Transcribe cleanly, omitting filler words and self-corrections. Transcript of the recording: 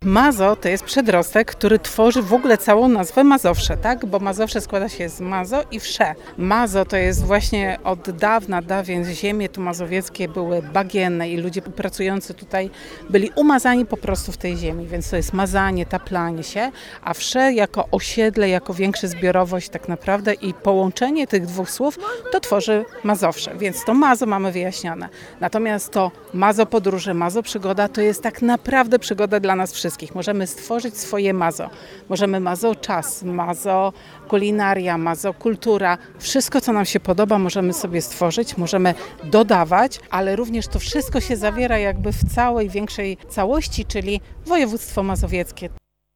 Mazo to jest przedrostek, który tworzy w ogóle całą nazwę Mazowsze, tak? Bo Mazowsze składa się z mazo i wsze. Mazo to jest właśnie od dawna, dawien ziemie tu mazowieckie były bagienne i ludzie pracujący tutaj byli umazani po prostu w tej ziemi, więc to jest mazanie, taplanie się, a wsze jako osiedle, jako większa zbiorowość tak naprawdę i połączenie tych dwóch słów to tworzy Mazowsze, więc to mazo mamy wyjaśnione. Natomiast to mazo podróże, mazo przygoda to jest tak naprawdę przygoda dla nas wszystkich. Możemy stworzyć swoje mazo. Możemy mazo czas, mazo kulinaria, mazo kultura. Wszystko, co nam się podoba, możemy sobie stworzyć, możemy dodawać, ale również to wszystko się zawiera jakby w całej większej całości, czyli województwo mazowieckie.